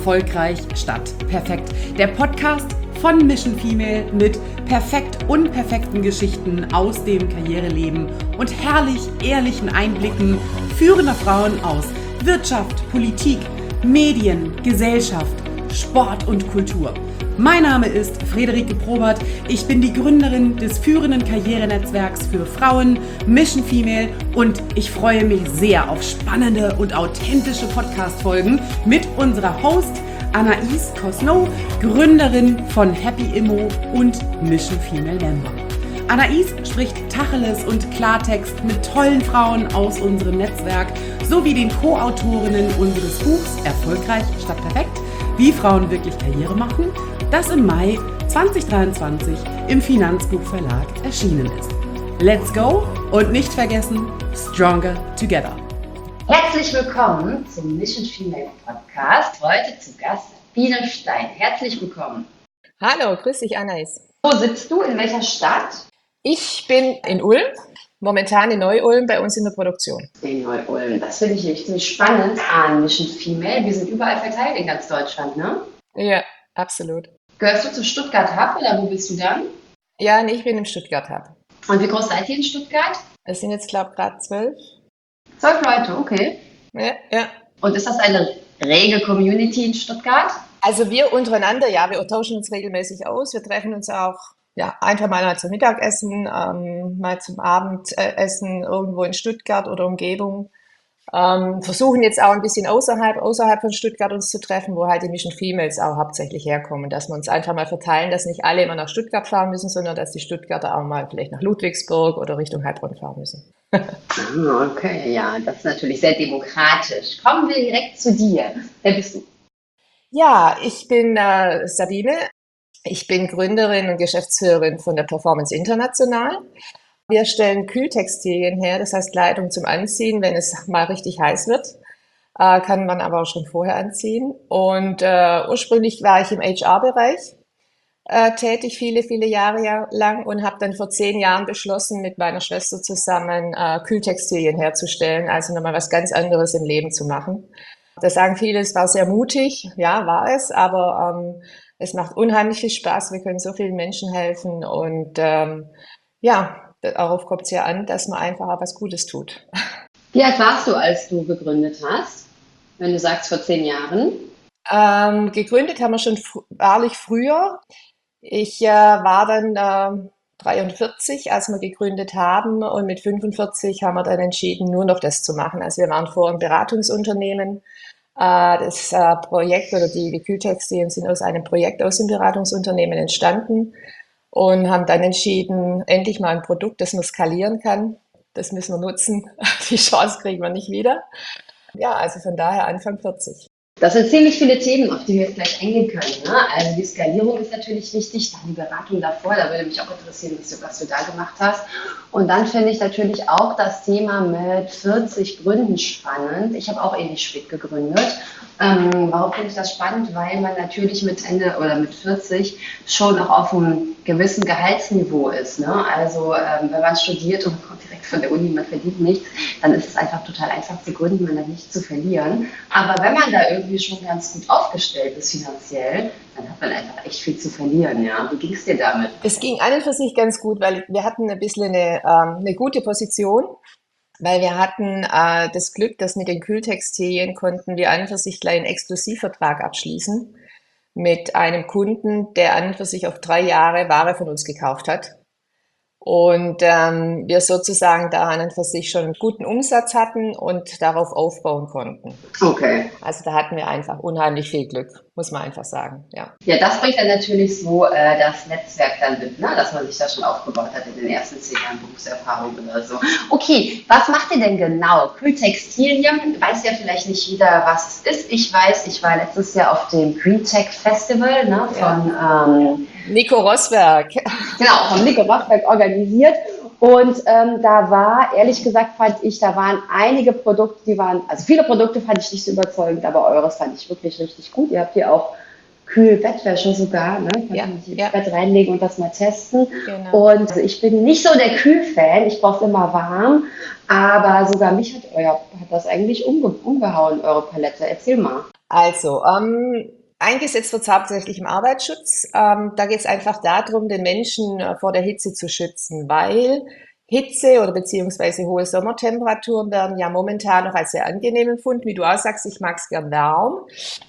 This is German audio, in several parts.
Erfolgreich statt perfekt. Der Podcast von Mission Female mit perfekt unperfekten Geschichten aus dem Karriereleben und herrlich ehrlichen Einblicken führender Frauen aus Wirtschaft, Politik, Medien, Gesellschaft, Sport und Kultur. Mein Name ist Friederike Probert. Ich bin die Gründerin des führenden Karrierenetzwerks für Frauen, Mission Female, und ich freue mich sehr auf spannende und authentische Podcast-Folgen mit unserer Host Anaïs Cosno, Gründerin von Happy Immo und Mission Female Member. Anaïs spricht Tacheles und Klartext mit tollen Frauen aus unserem Netzwerk sowie den Co-Autorinnen unseres Buchs Erfolgreich statt perfekt, wie Frauen wirklich Karriere machen, das im Mai 2023 im Finanzbuchverlag erschienen ist. Let's go und nicht vergessen, Stronger Together. Herzlich willkommen zum Mission Female Podcast. Heute zu Gast Biene Stein. Herzlich willkommen. Hallo, grüß dich, Anaïs. Wo sitzt du? In welcher Stadt? Ich bin in Ulm, momentan in Neu-Ulm, bei uns in der Produktion. In Neu-Ulm. Das finde ich ziemlich spannend an Mission Female. Wir sind überall verteilt in ganz Deutschland, ne? Ja, absolut. Gehörst du zu Stuttgart Hub oder wo bist du dann? Ja, nee, ich bin im Stuttgart Hub. Und wie groß seid ihr in Stuttgart? Es sind jetzt, glaube ich, gerade 12. 12 Leute, okay. Ja. Und ist das eine rege Community in Stuttgart? Also wir untereinander, ja, wir tauschen uns regelmäßig aus. Wir treffen uns auch einfach mal zum Mittagessen, mal zum Abendessen irgendwo in Stuttgart oder Umgebung. Versuchen jetzt auch ein bisschen außerhalb von Stuttgart uns zu treffen, wo halt die Mission Females auch hauptsächlich herkommen, dass wir uns einfach mal verteilen, dass nicht alle immer nach Stuttgart fahren müssen, sondern dass die Stuttgarter auch mal vielleicht nach Ludwigsburg oder Richtung Heilbronn fahren müssen. Okay, ja, das ist natürlich sehr demokratisch. Kommen wir direkt zu dir. Wer bist du? Ja, ich bin Sabine. Ich bin Gründerin und Geschäftsführerin von der Performance International. Wir stellen Kühltextilien her, das heißt Kleidung zum Anziehen, wenn es mal richtig heiß wird. Kann man aber auch schon vorher anziehen. Und ursprünglich war ich im HR-Bereich tätig, viele Jahre lang, und habe dann vor 10 Jahren beschlossen, mit meiner Schwester zusammen Kühltextilien herzustellen, also nochmal was ganz anderes im Leben zu machen. Da sagen viele, es war sehr mutig. Ja, war es, aber es macht unheimlich viel Spaß. Wir können so vielen Menschen helfen und darauf kommt es ja an, dass man einfach auch was Gutes tut. Wie alt warst du, als du gegründet hast? Wenn du sagst, vor 10 Jahren? Gegründet haben wir schon wahrlich früher. Ich war dann 43, als wir gegründet haben, und mit 45 haben wir dann entschieden, nur noch das zu machen. Also wir waren vorher ein Beratungsunternehmen. Das Projekt oder die Kühltextilien sind aus einem Projekt aus dem Beratungsunternehmen entstanden. Und haben dann entschieden, endlich mal ein Produkt, das man skalieren kann. Das müssen wir nutzen. Die Chance kriegen wir nicht wieder. Ja, also von daher Anfang 40. Das sind ziemlich viele Themen, auf die wir jetzt gleich eingehen können. Ne? Also die Skalierung ist natürlich wichtig, dann die Beratung davor, da würde mich auch interessieren, was du da gemacht hast. Und dann finde ich natürlich auch das Thema mit 40 Gründen spannend. Ich habe auch ähnlich spät gegründet. Warum finde ich das spannend? Weil man natürlich mit Ende oder mit 40 schon auch auf einem gewissen Gehaltsniveau ist. Ne? Also wenn man studiert und kommt direkt von der Uni, man verdient nichts, dann ist es einfach total einfach zu gründen, man hat nichts zu verlieren. Aber wenn man da irgendwie schon ganz gut aufgestellt ist finanziell, dann hat man einfach echt viel zu verlieren. Ja? Wie ging es dir damit? Es ging an und für sich ganz gut, weil wir hatten ein bisschen eine gute Position. Weil wir hatten das Glück, dass mit den Kühltextilien konnten wir an und für sich gleich einen Exklusivvertrag abschließen mit einem Kunden, der an und für sich auf 3 Jahre Ware von uns gekauft hat. Und wir sozusagen da an und für sich schon einen guten Umsatz hatten und darauf aufbauen konnten. Okay. Also da hatten wir einfach unheimlich viel Glück, muss man einfach sagen. Ja, das bringt dann natürlich so das Netzwerk dann mit, ne? Dass man sich da schon aufgebaut hat in den ersten 10 Jahren Berufserfahrung oder so. Okay, was macht ihr denn genau? Kühltextilien, weiß ja vielleicht nicht jeder, was es ist. Ich weiß, ich war letztes Jahr auf dem Green-Tech Festival, ne, von Nico Rosberg. Genau, vom Nico Rosberg organisiert. Und da war, ehrlich gesagt, fand ich, da waren einige Produkte, also viele Produkte fand ich nicht so überzeugend, aber eures fand ich wirklich richtig gut. Ihr habt hier auch Kühlbettwäsche sogar, ne? Kann man sich ins Bett reinlegen und das mal testen. Genau. Und also ich bin nicht so der Kühlfan, ich brauche es immer warm, aber sogar mich hat das eigentlich umgehauen, eure Palette. Erzähl mal. Also, Eingesetzt wird es hauptsächlich im Arbeitsschutz. Da geht es einfach darum, den Menschen vor der Hitze zu schützen, weil Hitze oder beziehungsweise hohe Sommertemperaturen werden ja momentan noch als sehr angenehm empfunden. Wie du auch sagst, ich mag es gern warm.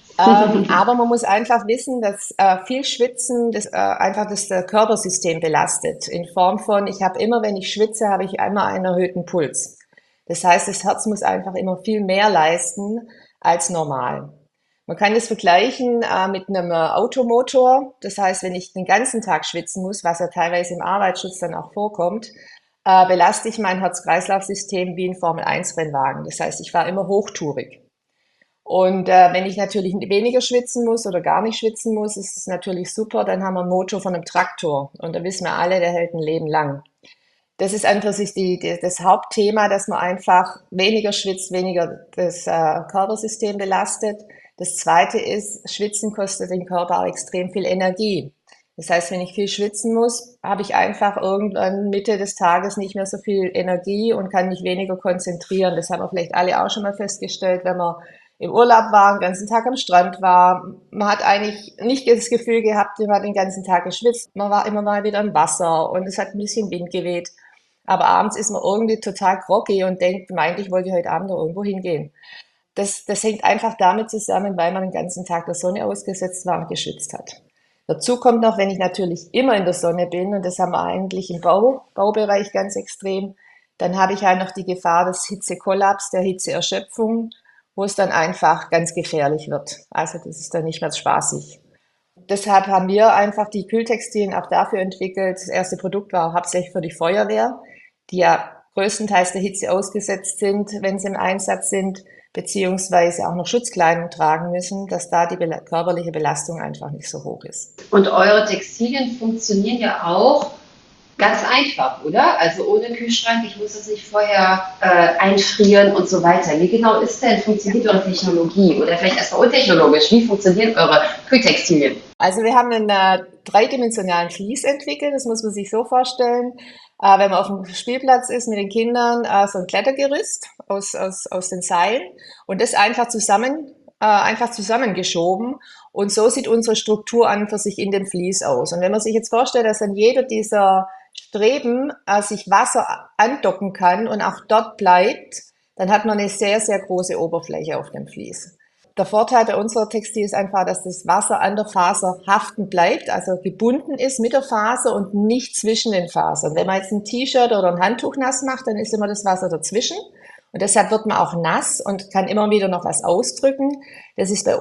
Aber man muss einfach wissen, dass viel Schwitzen einfach das Körpersystem belastet. In Form von, ich habe immer, wenn ich schwitze, habe ich einmal einen erhöhten Puls. Das heißt, das Herz muss einfach immer viel mehr leisten als normal. Man kann das vergleichen mit einem Automotor. Das heißt, wenn ich den ganzen Tag schwitzen muss, was ja teilweise im Arbeitsschutz dann auch vorkommt, belaste ich mein Herz-Kreislauf-System wie ein Formel-1-Rennwagen. Das heißt, ich fahre immer hochtourig. Und wenn ich natürlich weniger schwitzen muss oder gar nicht schwitzen muss, ist es natürlich super. Dann haben wir einen Motor von einem Traktor. Und da wissen wir alle, der hält ein Leben lang. Das ist einfach das Hauptthema, dass man einfach weniger schwitzt, weniger das Körpersystem belastet. Das Zweite ist, Schwitzen kostet den Körper auch extrem viel Energie. Das heißt, wenn ich viel schwitzen muss, habe ich einfach irgendwann Mitte des Tages nicht mehr so viel Energie und kann mich weniger konzentrieren. Das haben wir vielleicht alle auch schon mal festgestellt, wenn man im Urlaub war, den ganzen Tag am Strand war. Man hat eigentlich nicht das Gefühl gehabt, man hat den ganzen Tag geschwitzt. Man war immer mal wieder im Wasser und es hat ein bisschen Wind geweht. Aber abends ist man irgendwie total groggy und denkt, meint, ich wollte heute Abend noch irgendwo hingehen. Das hängt einfach damit zusammen, weil man den ganzen Tag der Sonne ausgesetzt war und geschwitzt hat. Dazu kommt noch, wenn ich natürlich immer in der Sonne bin, und das haben wir eigentlich im Baubereich ganz extrem, dann habe ich halt noch die Gefahr des Hitzekollaps, der Hitzeerschöpfung, wo es dann einfach ganz gefährlich wird. Also das ist dann nicht mehr spaßig. Deshalb haben wir einfach die Kühltextilien auch dafür entwickelt. Das erste Produkt war hauptsächlich für die Feuerwehr, die ja größtenteils der Hitze ausgesetzt sind, wenn sie im Einsatz sind, beziehungsweise auch noch Schutzkleidung tragen müssen, dass da die körperliche Belastung einfach nicht so hoch ist. Und eure Textilien funktionieren ja auch ganz einfach, oder? Also ohne Kühlschrank, ich muss das nicht vorher einfrieren und so weiter. Wie genau funktioniert eure Technologie? Oder vielleicht erstmal untechnologisch, wie funktionieren eure Kühltextilien? Also wir haben einen dreidimensionalen Vlies entwickelt, das muss man sich so vorstellen. Wenn man auf dem Spielplatz ist mit den Kindern, so ein Klettergerüst aus den Seilen und das einfach zusammengeschoben. Und so sieht unsere Struktur an für sich in dem Vlies aus. Und wenn man sich jetzt vorstellt, dass an jeder dieser Streben sich Wasser andocken kann und auch dort bleibt, dann hat man eine sehr, sehr große Oberfläche auf dem Vlies. Der Vorteil bei unserer Textil ist einfach, dass das Wasser an der Faser haften bleibt, also gebunden ist mit der Faser und nicht zwischen den Fasern. Wenn man jetzt ein T-Shirt oder ein Handtuch nass macht, dann ist immer das Wasser dazwischen. Und deshalb wird man auch nass und kann immer wieder noch was ausdrücken. Das ist bei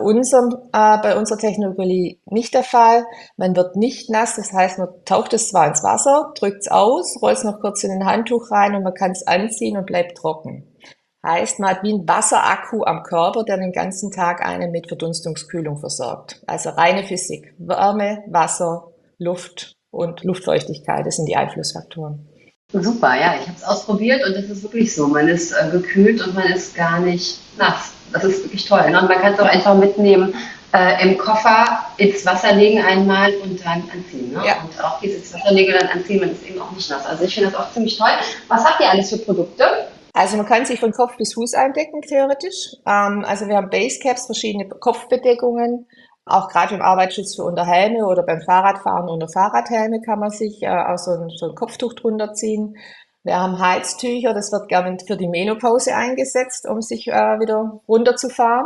unserer Technologie nicht der Fall. Man wird nicht nass, das heißt, man taucht es zwar ins Wasser, drückt es aus, rollt es noch kurz in ein Handtuch rein und man kann es anziehen und bleibt trocken. Heißt, man hat wie ein Wasserakku am Körper, der den ganzen Tag einen mit Verdunstungskühlung versorgt. Also reine Physik. Wärme, Wasser, Luft und Luftfeuchtigkeit, das sind die Einflussfaktoren. Super, ja, ich habe es ausprobiert und das ist wirklich so. Man ist gekühlt und man ist gar nicht nass. Das ist wirklich toll. Ne? Und man kann es auch einfach mitnehmen, im Koffer ins Wasser legen einmal und dann anziehen. Ne? Ja. Und auch dieses Wasser legen und dann anziehen, man ist eben auch nicht nass. Also ich finde das auch ziemlich toll. Was habt ihr alles für Produkte? Also man kann sich von Kopf bis Fuß eindecken, theoretisch. Also wir haben Basecaps, verschiedene Kopfbedeckungen. Auch gerade im Arbeitsschutz für Unterhelme oder beim Fahrradfahren unter Fahrradhelme kann man sich auch so ein Kopftuch drunter ziehen. Wir haben Heiztücher, das wird gerne für die Menopause eingesetzt, um sich wieder runterzufahren.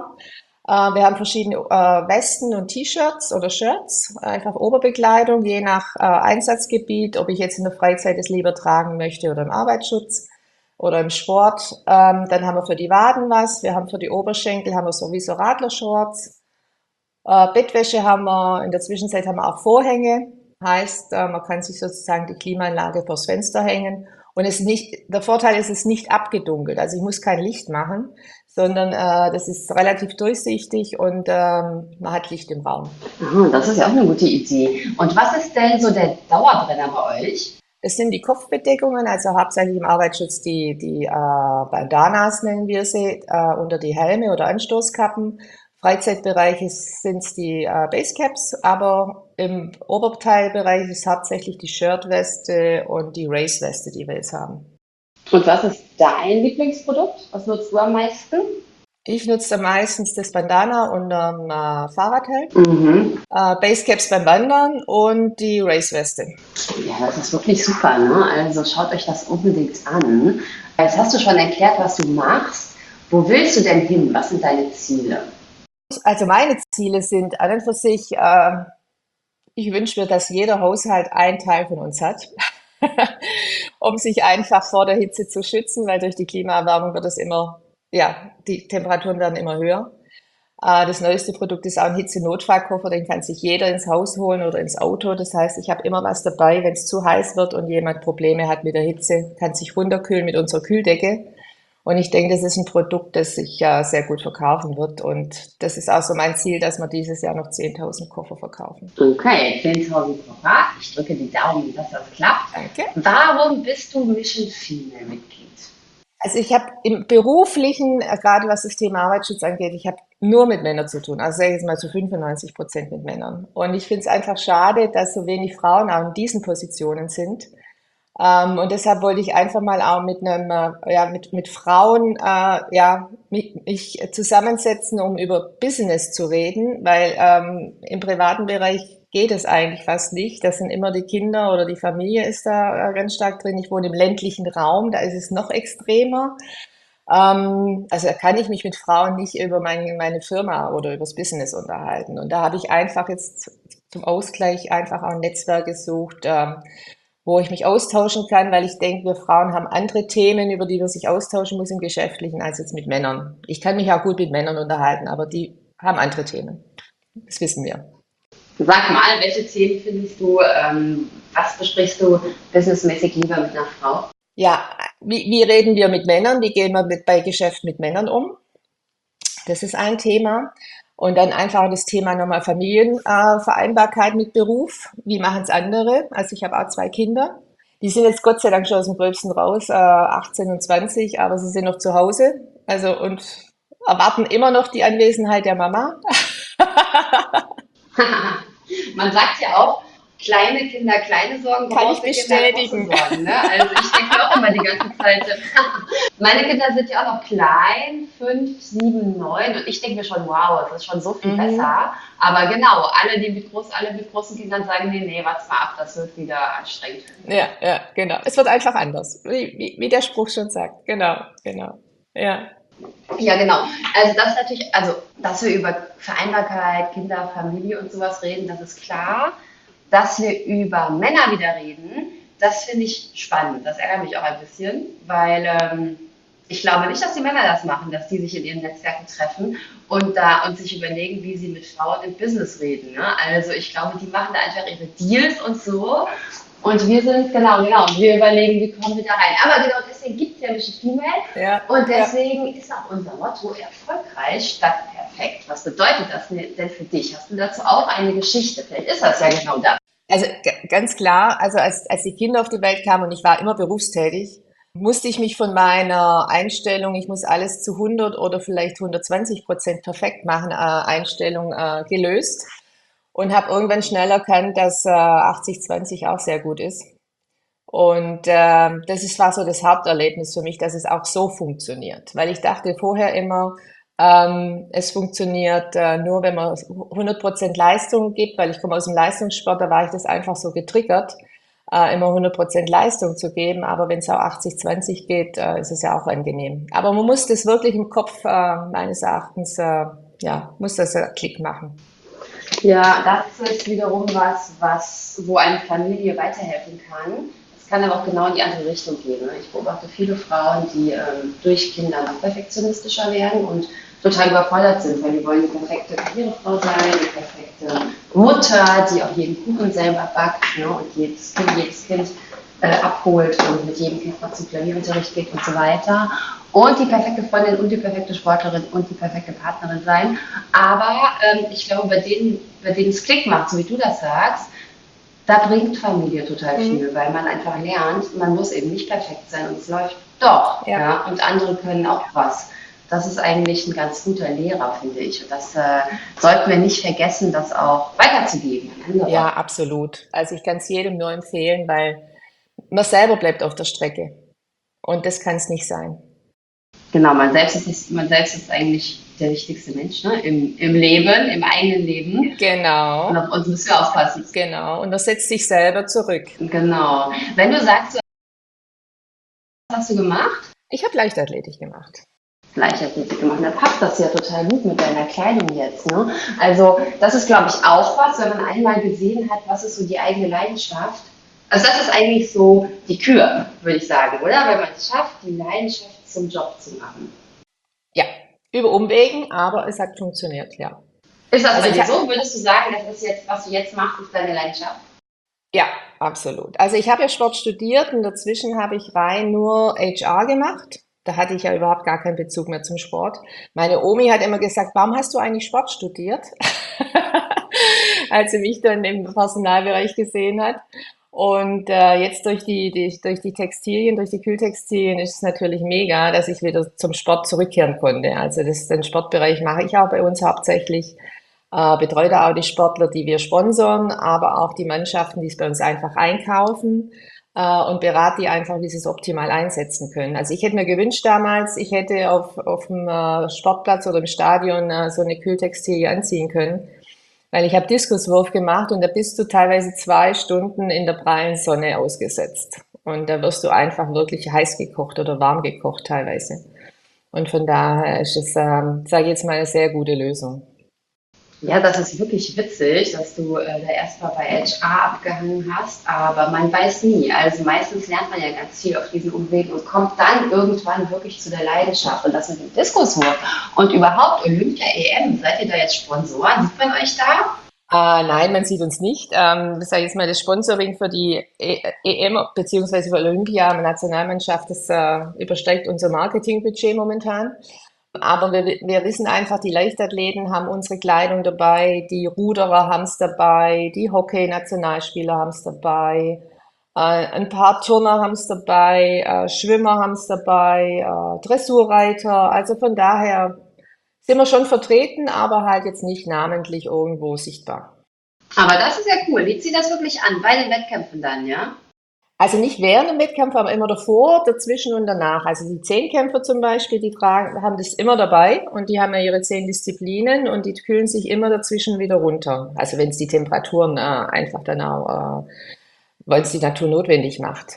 Wir haben verschiedene Westen und T-Shirts oder Shirts, einfach Oberbekleidung, je nach Einsatzgebiet, ob ich jetzt in der Freizeit es lieber tragen möchte oder im Arbeitsschutz oder im Sport. Dann haben wir für die Waden was, wir haben für die Oberschenkel haben wir sowieso Radlershorts. Bettwäsche haben wir, in der Zwischenzeit haben wir auch Vorhänge, heißt, man kann sich sozusagen die Klimaanlage vors Fenster hängen und der Vorteil ist, es ist nicht abgedunkelt, also ich muss kein Licht machen, sondern das ist relativ durchsichtig und man hat Licht im Raum. Das ist ja auch eine gute Idee. Und was ist denn so der Dauerbrenner bei euch? Das sind die Kopfbedeckungen, also hauptsächlich im Arbeitsschutz die Bandanas nennen wir sie, unter die Helme oder Anstoßkappen. Freizeitbereich sind es die Basecaps, aber im Oberteilbereich ist hauptsächlich die Shirtweste und die Raceweste, die wir jetzt haben. Und was ist dein Lieblingsprodukt? Was nutzt du am meisten? Ich nutze meistens das Bandana unterm Fahrradhelm, Mhm. Basecaps beim Wandern und die Raceweste. Ja, das ist wirklich super, ne? Also schaut euch das unbedingt an. Jetzt hast du schon erklärt, was du machst. Wo willst du denn hin? Was sind deine Ziele? Also meine Ziele sind an und für sich, ich wünsche mir, dass jeder Haushalt einen Teil von uns hat, um sich einfach vor der Hitze zu schützen, weil durch die Klimaerwärmung wird es immer, ja, die Temperaturen werden immer höher. Das neueste Produkt ist auch ein Hitze-Notfallkoffer, den kann sich jeder ins Haus holen oder ins Auto. Das heißt, ich habe immer was dabei, wenn es zu heiß wird und jemand Probleme hat mit der Hitze, kann sich runterkühlen mit unserer Kühldecke. Und ich denke, das ist ein Produkt, das sich sehr gut verkaufen wird. Und das ist auch so mein Ziel, dass wir dieses Jahr noch 10.000 Koffer verkaufen. Okay, 10.000 Koffer. Ich drücke die Daumen, dass das klappt. Danke. Warum bist du Mission Female Mitglied? Also ich habe im Beruflichen, gerade was das Thema Arbeitsschutz angeht, ich habe nur mit Männern zu tun. Also sage ich jetzt mal zu 95% mit Männern. Und ich finde es einfach schade, dass so wenig Frauen auch in diesen Positionen sind. Und deshalb wollte ich einfach mal auch mit mit Frauen, mich zusammensetzen, um über Business zu reden, weil im privaten Bereich geht es eigentlich fast nicht. Das sind immer die Kinder oder die Familie ist da ganz stark drin. Ich wohne im ländlichen Raum, da ist es noch extremer. Also da kann ich mich mit Frauen nicht über meine Firma oder übers Business unterhalten. Und da habe ich einfach jetzt zum Ausgleich einfach auch ein Netzwerk gesucht, wo ich mich austauschen kann, weil ich denke, wir Frauen haben andere Themen, über die man sich austauschen muss im Geschäftlichen, als jetzt mit Männern. Ich kann mich auch gut mit Männern unterhalten, aber die haben andere Themen. Das wissen wir. Sag mal, welche Themen findest du, was besprichst du businessmäßig lieber mit einer Frau? Ja, wie reden wir mit Männern? Wie gehen wir bei Geschäft mit Männern um? Das ist ein Thema. Und dann einfach das Thema nochmal Familienvereinbarkeit mit Beruf. Wie machen es andere? Also ich habe auch 2 Kinder. Die sind jetzt Gott sei Dank schon aus dem Gröbsten raus, 18 und 20, aber sie sind noch zu Hause. Also und erwarten immer noch die Anwesenheit der Mama. Man sagt ja auch, kleine Kinder, kleine Sorgen, Kann ich große Kinder, große bestätigen. Sorgen. Ne? Also ich denke auch immer die ganze Zeit, meine Kinder sind ja auch noch klein, 5, 7, 9 und ich denke mir schon, wow, es ist schon so viel Mhm. besser. Aber genau, alle mit großen Kindern sagen, nee, warte mal ab, das wird wieder anstrengend. Ja, ja, genau. Es wird einfach anders, wie der Spruch schon sagt. Genau, genau. Ja. Ja, genau. Also das ist natürlich, also dass wir über Vereinbarkeit, Kinder, Familie und sowas reden, das ist klar. Dass wir über Männer wieder reden, das finde ich spannend. Das ärgert mich auch ein bisschen, weil ich glaube nicht, dass die Männer das machen, dass die sich in ihren Netzwerken treffen und sich überlegen, wie sie mit Frauen im Business reden. Ne? Also ich glaube, die machen da einfach ihre Deals und so. Und wir sind, genau, und wir überlegen, wie kommen wir da rein. Aber genau deswegen gibt es ja Mission Female Ja, und ja. deswegen ist auch unser Motto erfolgreich statt perfekt. Was bedeutet das denn für dich? Hast du dazu auch eine Geschichte? Vielleicht ist das ja genau das. Also ganz klar, also als die Kinder auf die Welt kamen und ich war immer berufstätig, musste ich mich von meiner Einstellung, ich muss alles zu 100 oder vielleicht 120% perfekt machen, Einstellung gelöst und habe irgendwann schnell erkannt, dass 80-20 auch sehr gut ist. Und war so das Haupterlebnis für mich, dass es auch so funktioniert. Weil ich dachte vorher immer, es funktioniert nur, wenn man 100% Leistung gibt, weil ich komme aus dem Leistungssport, da war ich das einfach so getriggert, immer 100% Leistung zu geben. Aber wenn es auch 80-20 geht, ist es ja auch angenehm. Aber man muss das wirklich im Kopf, meines Erachtens, muss das Klick machen. Ja, das ist wiederum wo eine Familie weiterhelfen kann. Es kann aber auch genau in die andere Richtung gehen. Ne? Ich beobachte viele Frauen, die durch Kinder noch perfektionistischer werden und total überfordert sind, weil die wollen die perfekte Karrierefrau sein, die perfekte Mutter, die auch jeden Kuchen selber backt, ne? Und jedes Kind abholt und mit jedem Kind noch zum Klavierunterricht geht und so weiter. Und die perfekte Freundin und die perfekte Sportlerin und die perfekte Partnerin sein. Aber ich glaube, bei denen es Klick macht, so wie du das sagst, da bringt Familie total Mhm. viel, weil man einfach lernt, man muss eben nicht perfekt sein und es läuft doch. Ja. Ja? Und andere können auch was. Das ist eigentlich ein ganz guter Lehrer, finde ich. Und das sollten wir nicht vergessen, das auch weiterzugeben an andere. Ja, absolut. Also ich kann es jedem nur empfehlen, weil man selber bleibt auf der Strecke. Und das kann es nicht sein. Genau, man selbst ist eigentlich der wichtigste Mensch, ne? Im Leben, im eigenen Leben. Und Genau, auf uns müssen wir aufpassen. genau. Und das setzt sich selber zurück. Genau. Wenn du sagst, was hast du gemacht? Ich habe Leichtathletik gemacht. Leichtathletik gemacht. Da passt das ja total gut mit deiner Kleidung jetzt. Ne? Also das ist, glaube ich, auch was, wenn man einmal gesehen hat, was ist so die eigene Leidenschaft. Also das ist eigentlich so die Kür, würde ich sagen, oder? Wenn man es schafft, die Leidenschaft zum Job zu machen. Ja, über Umwegen, aber es hat funktioniert, ja. Ist das Also bei ich dir ha so? Würdest du sagen, das ist jetzt, was du jetzt machst, ist deine Leidenschaft? ja, absolut. Also ich habe ja Sport studiert und dazwischen habe ich rein nur HR gemacht. Da hatte ich ja überhaupt gar keinen Bezug mehr zum Sport. Meine Omi hat immer gesagt, warum hast du eigentlich Sport studiert? Als sie mich dann im Personalbereich gesehen hat. Und jetzt durch die Textilien, durch die Kühltextilien ist es natürlich mega, dass ich wieder zum Sport zurückkehren konnte. Also den Sportbereich mache ich auch bei uns hauptsächlich. Betreue da auch die Sportler, die wir sponsern, aber auch die Mannschaften, die es bei uns einfach einkaufen und berate die einfach, wie sie es optimal einsetzen können. Also ich hätte mir gewünscht damals, ich hätte auf dem Sportplatz oder im Stadion so eine Kühltextilie anziehen können, weil ich habe Diskuswurf gemacht und da bist du teilweise 2 Stunden in der prallen Sonne ausgesetzt. Und da wirst du einfach wirklich heiß gekocht oder warm gekocht teilweise. Und von daher ist es, sage ich jetzt mal, eine sehr gute Lösung. Ja, das ist wirklich witzig, dass du da erstmal bei HR abgehangen hast, aber man weiß nie. Also meistens lernt man ja ganz viel auf diesen Umwegen und kommt dann irgendwann wirklich zu der Leidenschaft und das mit dem Diskuswurf. Und überhaupt Olympia EM, seid ihr da jetzt Sponsoren? Sieht man euch da? Nein, man sieht uns nicht. Sag ich jetzt mal, das Sponsoring für die EM beziehungsweise für Olympia, Nationalmannschaft, das übersteigt unser Marketingbudget momentan. Aber wir wissen einfach, die Leichtathleten haben unsere Kleidung dabei, die Ruderer haben es dabei, die Hockey-Nationalspieler haben es dabei, ein paar Turner haben es dabei, Schwimmer haben es dabei, Dressurreiter. Also von daher sind wir schon vertreten, aber halt jetzt nicht namentlich irgendwo sichtbar. Aber das ist ja cool. Die ziehen das wirklich an, bei den Wettkämpfen dann, ja? Also nicht während dem Wettkampf, aber immer davor, dazwischen und danach. Also die Zehnkämpfer zum Beispiel, haben das immer dabei und die haben ja ihre 10 Disziplinen und die kühlen sich immer dazwischen wieder runter. Also wenn es die Temperaturen einfach dann auch, weil es die Natur notwendig macht.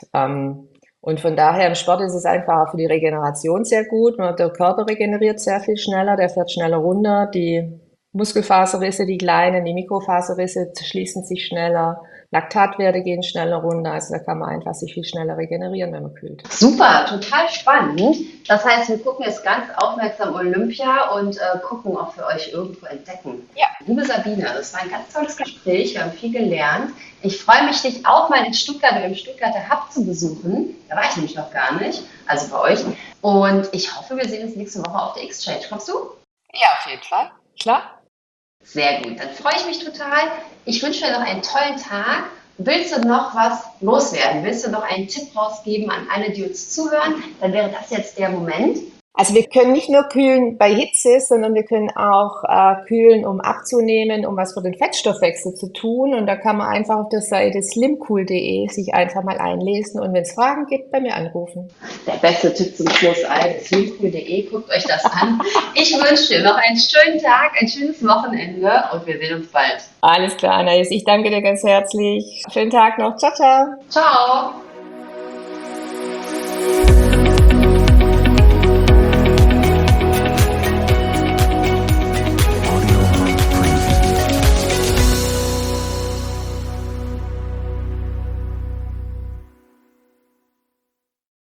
Und von daher im Sport ist es einfach auch für die Regeneration sehr gut. Der Körper regeneriert sehr viel schneller, der fährt schneller runter. Die Muskelfaserrisse, die kleinen, die Mikrofaserrisse schließen sich schneller. Laktatwerte gehen schneller runter, also da kann man einfach sich viel schneller regenerieren, wenn man kühlt. Super, total spannend. Das heißt, wir gucken jetzt ganz aufmerksam Olympia und gucken, ob wir euch irgendwo entdecken. Ja. Liebe Sabine, das war ein ganz tolles Gespräch. Wir haben viel gelernt. Ich freue mich, dich auch mal in Stuttgart oder im Stuttgarter Hub zu besuchen. Da war ich nämlich noch gar nicht, also bei euch. Und ich hoffe, wir sehen uns nächste Woche auf der Exchange. Kommst du? Ja, auf jeden Fall. Klar. Sehr gut, dann freue ich mich total. Ich wünsche dir noch einen tollen Tag. Willst du noch was loswerden? Willst du noch einen Tipp rausgeben an alle, die uns zuhören? Dann wäre das jetzt der Moment. Also wir können nicht nur kühlen bei Hitze, sondern wir können auch kühlen, um abzunehmen, um was für den Fettstoffwechsel zu tun. Und da kann man einfach auf der Seite slimcool.de sich einfach mal einlesen und wenn es Fragen gibt, bei mir anrufen. Der beste Tipp zum Schluss, slimcool.de, guckt euch das an. Ich wünsche dir noch einen schönen Tag, ein schönes Wochenende und wir sehen uns bald. Alles klar, Anais, ich danke dir ganz herzlich. Schönen Tag noch. Ciao, ciao. Ciao.